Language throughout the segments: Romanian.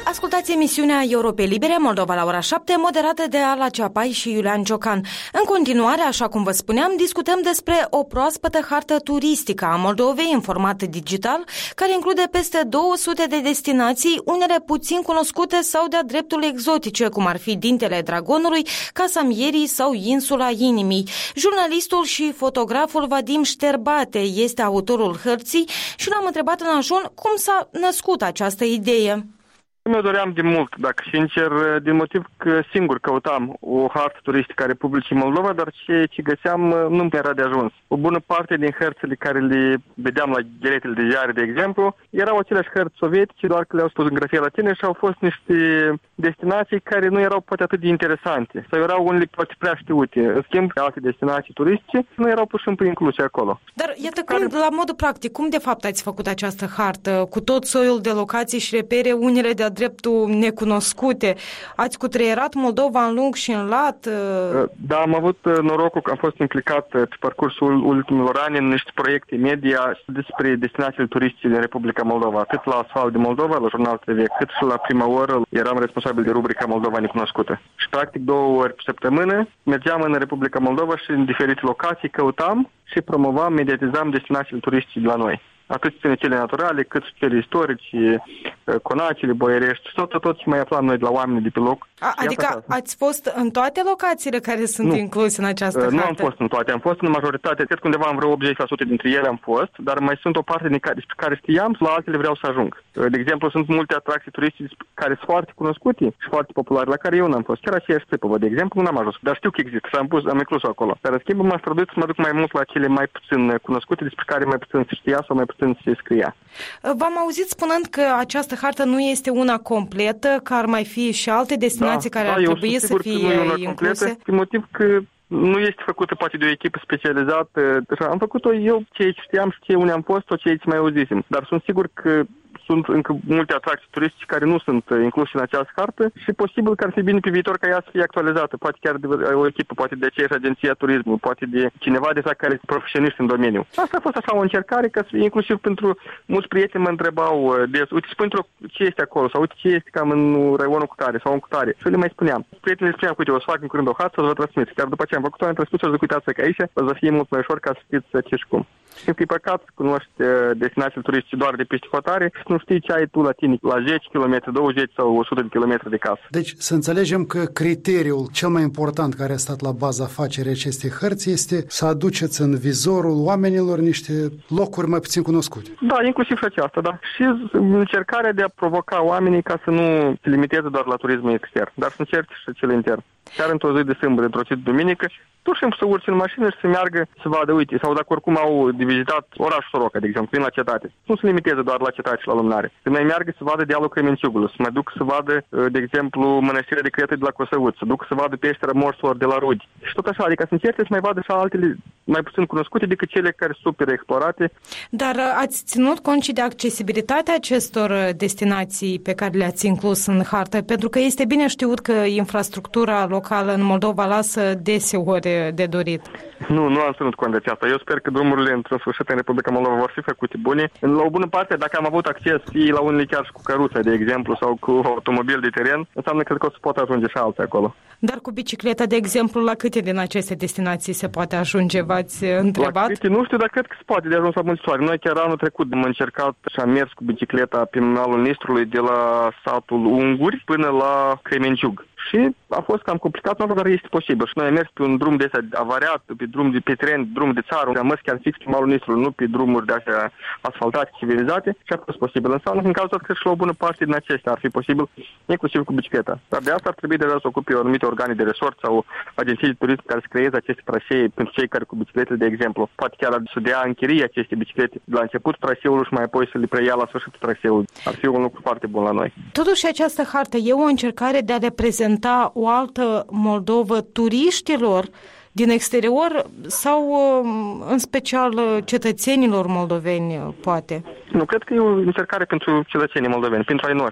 Ascultați emisiunea Europe Libere, Moldova la ora 7, moderată de Ala Ceapai și Iulian Ciocan. În continuare, așa cum vă spuneam, discutăm despre o proaspătă hartă turistică a Moldovei în format digital, care include peste 200 de destinații, unele puțin cunoscute sau de-a dreptul exotice, cum ar fi Dintele Dragonului, Casa Mierii sau Insula Inimii. Jurnalistul și fotograful Vadim Șterbate este autorul hărții și l-am întrebat în ajun cum s-a născut această idee. Mi-o doream de mult, dacă sincer, din motiv că singur căutam o hartă turistică a Republicii Moldova, dar ce găseam nu mi era de ajuns. O bună parte din hărțile care le vedeam la gheretele de ziare, de exemplu, erau aceleași hărți sovietice, doar că le-au spus în grafie latine și au fost niște destinații care nu erau poate atât de interesante sau erau unele poate prea știute. În schimb, alte destinații turistice nu erau pur și simplu incluse acolo. Dar iată la modul practic, cum de fapt ați făcut această hartă cu tot soiul de locații și repere, unele de-a dreptul necunoscute? Ați cutreierat Moldova în lung și în lat? Da, am avut norocul că am fost implicat pe parcursul ultimilor ani în niște proiecte media despre destinațiile turistice din Republica Moldova. Atât la Asfalt de Moldova, la Jurnal TV, cât și la Prima Oră eram responsabil de rubrica Moldova Necunoscută. Și practic 2 ori pe săptămână mergeam în Republica Moldova și în diferite locații căutam și promovam, mediatizam destinațiile turistice de la noi. Atât cele naturale, cât și cele istorice, conacele, boierești, tot ce mai aflam noi de la oamenii de pe loc. Adică ați fost în toate locațiile care sunt incluse în această hartă? Nu am fost în toate, am fost în majoritate, cred că undeva în vreo 80% dintre ele am fost, dar mai sunt o parte despre care știam, la altele vreau să ajung. De exemplu, sunt multe atracții turistice care sunt foarte cunoscute și foarte populare, la care eu n-am fost. Chiar aceeași Țepăvă, de exemplu, n-am ajuns, dar știu că există și am inclus-o acolo. Dar în schimb m-am străduit să mă duc mai mult la cele mai puțin cunoscute, despre care mai puțin se știa sau mai puțin se scria. V-am auzit spunând că această hartă nu este una completă, că ar mai fi și alte destinații care ar trebui să fie incluse. Din motiv că nu este făcută poate de o echipă specializată. Am făcut-o eu, ce știam și unde am fost, tot ce mai auzisem. Dar sunt sigur că sunt încă multe atracții turistice care nu sunt incluse în această hartă și posibil că ar fi bine pe viitor ca ea să fie actualizată. Poate chiar de o echipă, poate de aceeași agenția turismului, poate de cineva deja care este profesioniști în domeniu. Asta a fost așa o încercare ca să fie inclusiv pentru mulți prieteni mă întrebau des, uite, spune ce este acolo sau uite ce este cam în raionul cutare sau în cutare. Și le mai spuneam. Prietenii le spuneam, uite, o să fac în curând o hartă să vă transmit. Chiar după ce am făcut-o, am transmis și uitați că aici o să fie mult mai ușor ca să știți ce și cum. Și e păcat să cunoști destinațiile turistice doar de peste hotare și nu știi ce ai tu la tine, la 10 km, 20 sau 100 de km de casă. Deci să înțelegem că criteriul cel mai important care a stat la baza facerii acestei hărți este să aduceți în vizorul oamenilor niște locuri mai puțin cunoscute. Da, inclusiv și aceasta, da. Și încercarea de a provoca oamenii ca să nu se limiteze doar la turismul extern, dar să încerce și cel intern. Chiar într-o zi de sâmbătă, într-o zi de duminică, pur și simplu să urci în mașină și să meargă să vadă, uite, sau dacă oricum au de vizitat orașul Soroca, de exemplu, vin la cetate. Nu se limiteze doar la cetate și la lumânare. Să mai meargă să vadă dealul Cremenciugului, să mai duc să vadă, de exemplu, Mănăstirea de Cretă de la Cosăuț, să duc să vadă peștera Morților de la Rudi. Și tot așa, adică să încerce să mai vadă și altele mai puțin cunoscute decât cele care sunt super explorate. Dar ați ținut cont și de accesibilitatea acestor destinații pe care le-ați inclus în hartă? Pentru că este bine știut că infrastructura locală în Moldova lasă deseori de dorit. Nu am ținut cont de aceasta. Eu sper că drumurile în sfârșit în Republica Moldova vor fi făcute bune. La o bună parte, dacă am avut acces fie la unele chiar și cu căruța, de exemplu, sau cu automobil de teren, înseamnă că o să pot ajunge și alții acolo. Dar cu bicicleta, de exemplu, la câte din aceste destinații se poate ajunge? V-ați întrebat? La câte, nu știu, dar cred că se poate de ajuns la mulți soare. Noi chiar anul trecut am încercat și am mers cu bicicleta pe malul Nistrului de la satul Unguri până la Cremenciug. Și a fost cam complicat, dar este posibil. Și noi am mers pe un drum de astea avariat, pe teren, drum de țară, unde am mers chiar fix pe malul Nistrului, nu pe drumuri de astea asfaltate, civilizate, și a fost posibil. Înseamnă că în cauza că și la o bună parte din acestea ar fi posibil, inclusiv cu bicicleta. Dar de asta ar trebui deja să ocupe anumite organe de resort sau agenții de turism care să creeze aceste trasee pentru cei care cu bicicletele, de exemplu. Poate chiar să dea închirie aceste biciclete de la începutul traseului și mai apoi să le preia la sfârșitul traseului. Ar fi un lucru foarte bun la noi. Totuși, această hartă e o încercare de a reprezenta o altă Moldovă turiștilor din exterior sau în special cetățenilor moldoveni, poate? Nu, cred că e o încercare pentru cetățenii moldoveni, pentru ai noștri.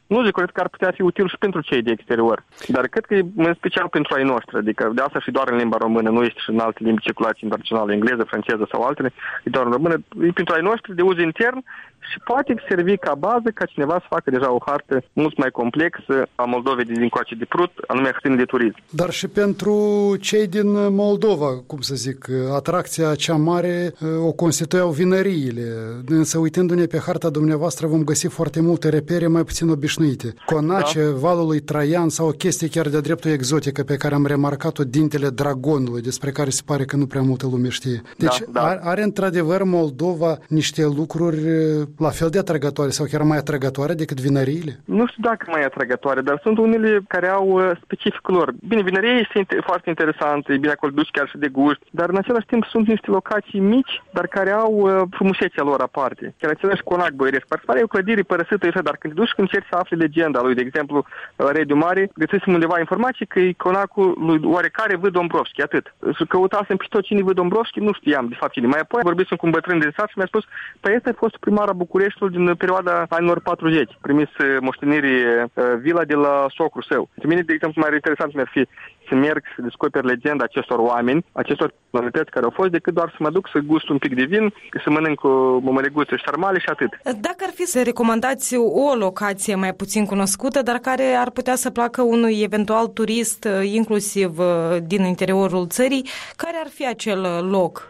Nu zic, cred că ar putea fi util și pentru cei de exterior. Dar cred că e în special pentru ai noștri, adică de asta și doar în limba română, nu este și în alte limbi circulații internaționale, engleză, franceză sau altele, e doar în română, e pentru ai noștri de uz intern și poate servi ca bază ca cineva să facă deja o hartă mult mai complexă a Moldovei din coace de Prut, anume hărțile de turism. Dar și pentru cei din Moldova, cum să zic, atracția cea mare o constituiau vinăriile. Însă uitându-ne pe harta dumneavoastră vom găsi foarte multe repere mai puțin obișnuite. Conace, valul lui Traian sau o chestie chiar de-a dreptul exotică pe care am remarcat-o, dintele dragonului, despre care se pare că nu prea multă lume știe. Deci are într-adevăr Moldova niște lucruri la fel de atrăgătoare sau chiar mai atrăgătoare decât vinăriile? Nu știu dacă mai atrăgătoare, dar sunt unele care au specificul lor. Bine, vinăriile sunt foarte interesante, bine, acolo duci chiar și de gust, dar în același timp sunt niște locații mici, dar care au frumusețea lor aparte. Chiar același conac boieresc. Pare o clădire părăsită, dar când te duci, când încerci să afli legenda lui, de exemplu, Rediu Mare, găsisem undeva informații că e conacul lui oarecare V. Dombrovski, atât. Și căutasem pe tot cine V. Dombrovski, nu știam de fapt cine. Mai apoi vorbisem cu un bătrân din sat și mi-a spus, păi ăsta a fost primar a Bucureștiului din perioada anilor 40. Primis moștenirii vila de la socrul său. De mine, de exemplu, mai interesant mi-ar fi să merg să descoper legenda acestor oameni, acestor personalități care au fost, decât doar să mă duc să gust un pic de vin, să mănânc o mămăleguță și sarmale și atât. Dacă ar fi să recomandați o locație mai puțin cunoscută, dar care ar putea să placă unui eventual turist, inclusiv din interiorul țării, care ar fi acel loc?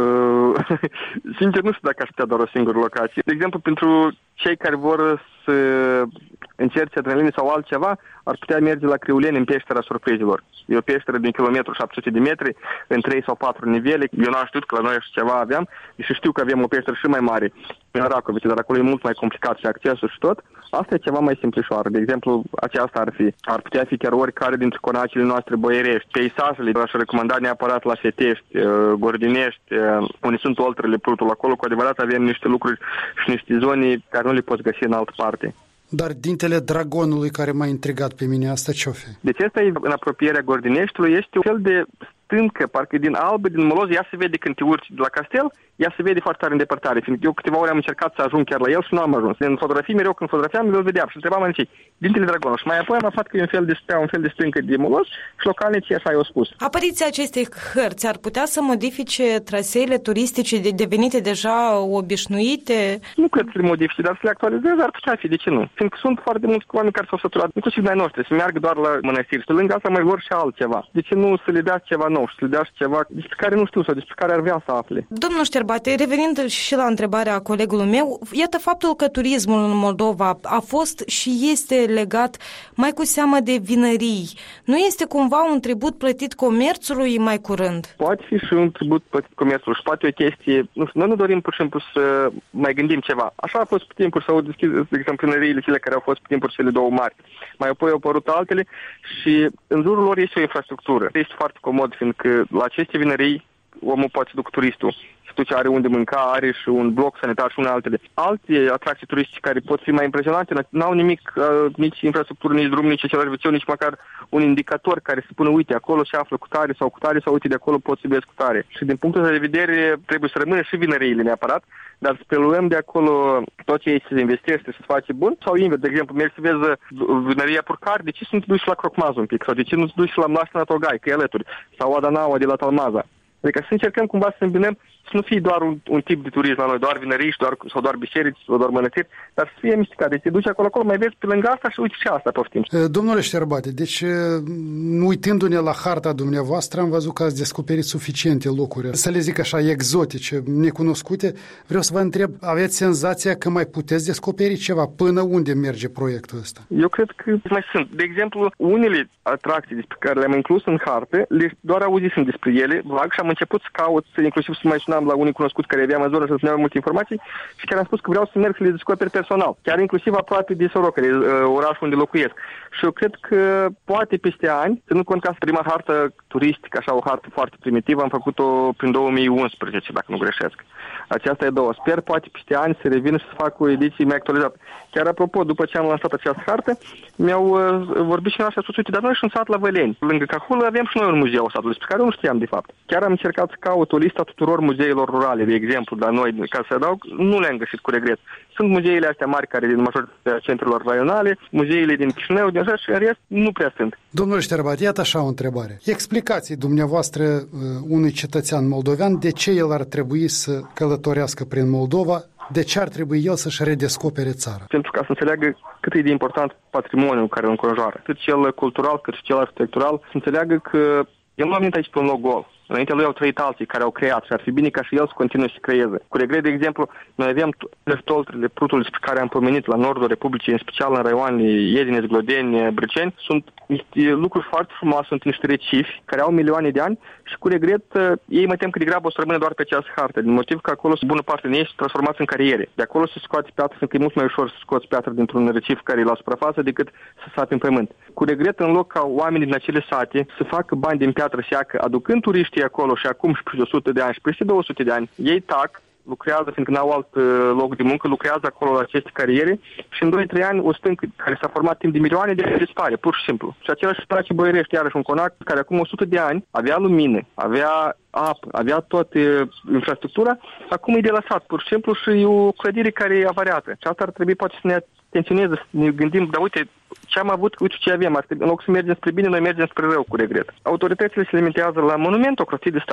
Sincer, nu știu dacă aș putea doar o singură locație. De exemplu, pentru cei care vor să încerce adrenaline sau altceva, ar putea merge la Criuleni în peștera surprizilor. E o peșteră de 1,7 km de metri, în 3 sau 4 nivele. Eu nu am știut că la noi așa ceva aveam și știu că avem o peșteră și mai mare în Racovice, dar acolo e mult mai complicat și accesul și tot. Asta e ceva mai simplișoară. De exemplu, aceasta ar putea fi chiar oricare dintre conacile noastre boierești. Peisajele aș recomanda neapărat la Fetești, Gordinești, unde sunt oltrele Prutul. Acolo cu adevărat avem niște lucruri și niște zone care nu le poți găsi în altă parte. Dar dintele dragonului care m-a intrigat pe mine, asta ce-o fi? Deci asta e în apropierea Gordineștiului, este un fel de stâncă, parcă din albă, din moloz, ea se vede când te urci de la castel, ea se vede foarte tare în depărtare. Fiindcă eu câteva ori am încercat să ajung chiar la el și nu am ajuns. În fotografii, mereu când fotografiam, îl vedeam și întrebam ce dintele dragonului. Și mai apoi am aflat că e un fel de stâncă de moloz și localnicii așa i-au spus. Apariția acestei hărți ar putea să modifice traseele turistice devenite deja obișnuite? Nu cred să le modifice, dar să le actualizeze ar putea fi, de ce nu? Fiindcă sunt foarte mulți oameni care s-au săturat, inclusiv noi noștri, să meargă doar la mănăstiri. Și lângă asta mai vor și altceva. De ce nu să le dea ceva nou și să le dea și ceva despre care nu știu sau despre care ar vrea să afle? Domnul Șterbate, revenind și la întrebarea colegului meu, iată faptul că turismul în Moldova a fost și este legat mai cu seamă de vinării. Nu este cumva un tribut plătit comerțului mai curând? Poate fi și un tribut plătit comerțului și poate o chestie, nu știu, noi nu dorim pur și simplu să mai gândim ceva. Așa a fost pe timpuri, s-au deschis, de exemplu, vinăriile cele care au fost pe timpuri cele două mari. Mai apoi au apărut altele și în jurul lor este o infrastructură. Este foarte comod, fiindcă la aceste vinării omul poate să ducă turistul. Și are unde mânca, are și un bloc sanitar și unele altele. Alte atracții turistice care pot fi mai impresionante, n-au nimic, nici infrastructură, nici drum, nici serviciu, nici măcar un indicator care să spună, uite, acolo se află cu tare sau uite, de acolo poți să vezi cu tare. Și din punctul de vedere trebuie să rămână și vinăriile neapărat, dar să preluăm de acolo tot ce ei se investește și să face bun, sau invers, de exemplu, mergi să vezi vinăria Purcar, de ce să nu te duci la Crocmaz un pic, sau de ce nu te duci la Mlaștina Togai, că e alături, sau Adanaua de la Talmaza. Adică să încercăm cumva să îmbinăm, să nu fie doar un tip de turism la noi, doar vinării sau doar biserici sau doar mănăstiri, dar să fie mișcat. Deci te duci acolo, mai vezi pe lângă asta și uite și asta poftim. Domnule Șterbate, deci uitându-ne la harta dumneavoastră, am văzut că ați descoperit suficiente locuri, să le zic așa, exotice, necunoscute. Vreau să vă întreb, aveți senzația că mai puteți descoperi ceva? Până unde merge proiectul ăsta? Eu cred că mai sunt. De exemplu, unele atracții despre care le-am inclus în hartă, doar auzisem despre ele, vag, și am început să caut, inclusiv să mai sunam la unii cunoscuți care aveam în zonă și să spuneam multe informații și chiar am spus că vreau să merg să le descoperi personal, chiar inclusiv aproape de Sorocări, orașul unde locuiesc. Și eu cred că poate peste ani, ținând cont că prima hartă turistică, așa o hartă foarte primitivă, am făcut-o prin 2011, dacă nu greșesc. Aceasta e două. Sper poate peste ani să revină și să facă o ediție mai actualizată. Chiar apropo, după ce am lansat această hartă, mi-au vorbit și și a spus, uite, dar noi și un sat la Văleni. Lângă Cahul avem și noi un muzeu al satului, despre care nu știam de fapt. Chiar am încercat să caut o listă a tuturor muzeilor rurale, de exemplu, dar noi, ca să adaug, nu le-am găsit cu regret. Sunt muzeile astea mari care din majoritatea centrelor raionale, muzeile din Chișinău, din așa și în rest nu prea sunt. Domnul Șterbat, iată așa o întrebare. Explicați dumneavoastră unui cetățean moldovean de ce el ar trebui să călătorească prin Moldova, de ce ar trebui el să-și redescopere țara? Pentru ca să înțeleagă cât e de important patrimoniul care îl înconjoară, atât cel cultural cât și cel arhitectural, să înțeleagă că el nu a venit aici pe un loc gol. Înainte lui au trăit alții care au creat și ar fi bine ca și el să continue să creeze. Cu regret, de exemplu, noi avem toltrele Prutului despre care am pomenit la nordul Republicii, în special în raioanele Iedineț, Glodeni, Brăceni. Sunt niște lucruri foarte frumoase, sunt niște recifi care au milioane de ani și cu regret ei mă tem că degrabă o să rămână doar pe această hartă, din motiv că acolo bună parte din ei sunt transformați în cariere. De acolo se scoate piatră, pentru că e mult mai ușor să scoți piatră dintr-un recif care e la suprafață decât să sapi în pământ. Cu regret, în loc ca oamenii din acele sate să facă bani din piatră seacă, aducând turiștii acolo și acum și peste 100 de ani și peste 200 de ani, ei tac, lucrează, fiindcă n-au alt loc de muncă, lucrează acolo la aceste cariere și în 2-3 ani o stâncă care s-a format timp de milioane de ani dispare, pur și simplu. Și același place Boierești, iarăși un conac care acum 100 de ani avea lumină, avea apă, avea toată infrastructura, acum e de lăsat, pur și simplu, și e o clădire care e avariată. Și asta ar trebui poate să ne atenționeze, să ne gândim, dar uite, ce am avut, uite ce avem, în loc să mergem spre bine, noi mergem spre rău, cu regret. Autoritățile se limitează la monument, ocrotit de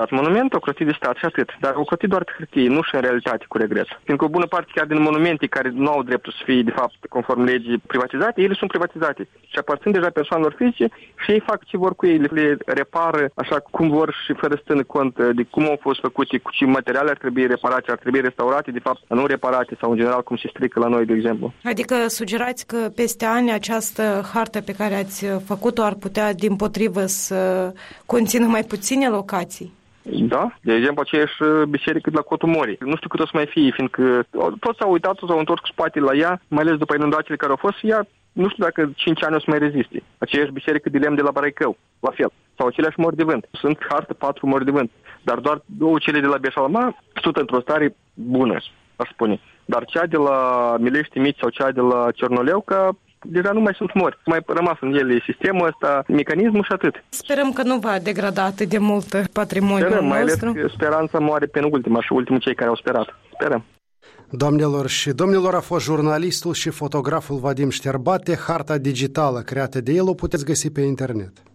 stat și atât, dar ocrotit doar pe hârtie, nu și în realitate, cu regret. Fiindcă o bună parte chiar din monumente care nu au dreptul să fie, de fapt, conform legii privatizate, ele sunt privatizate și aparțin deja persoanelor fizice și ei fac ce vor cu ei, le repară așa cum vor și fără să țină cont de cum au fost făcute, cu ce materiale ar trebui reparate, ar trebui restaurate, de fapt, nu reparate sau în general cum se strică la noi, de exemplu. Adică sugerați că peste ani această hartă pe care ați făcut-o ar putea, dimpotrivă, să conțină mai puține locații? Da, de exemplu, aceeași biserică de la Cotul Morii. Nu știu cât o să mai fie, fiindcă toți s-au uitat, s-au întors cu spatele la ea, mai ales după inundațiile care au fost, ea nu știu dacă 5 ani o să mai reziste. Aceeași biserică de lemn de la Baraicău, la fel. Sau aceleași mori de vânt. Sunt hartă 4 mori de vânt. Dar doar 2 cele de la Beșalma sunt într-o stare bună, aș spune. Dar cea de la Milești Mici sau cea de la Cernoleuca deja nu mai sunt mori. Mai rămas în ele sistemul ăsta, mecanismul și atât. Sperăm că nu va degrada atât de mult patrimoniul nostru. Mai ales că speranța moare pe ultima și ultimul cei care au sperat. Sperăm. Doamnelor și domnilor, a fost jurnalistul și fotograful Vadim Șterbate. Harta digitală creată de el o puteți găsi pe internet.